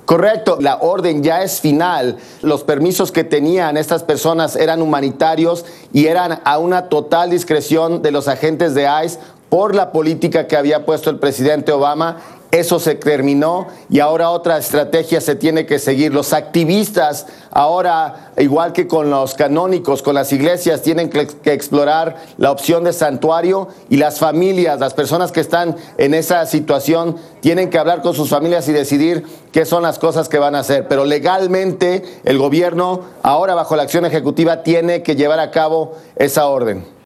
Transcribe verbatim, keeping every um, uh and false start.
Correcto, la orden ya es final. Los permisos que tenían estas personas eran humanitarios y eran a una total discreción de los agentes de ICE por la política que había puesto el presidente Obama. Eso se terminó y ahora otra estrategia se tiene que seguir. Los activistas ahora, igual que con los canónicos, con las iglesias, tienen que, que explorar la opción de santuario, y las familias, las personas que están en esa situación, tienen que hablar con sus familias y decidir qué son las cosas que van a hacer. Pero legalmente el gobierno, ahora bajo la acción ejecutiva, tiene que llevar a cabo esa orden.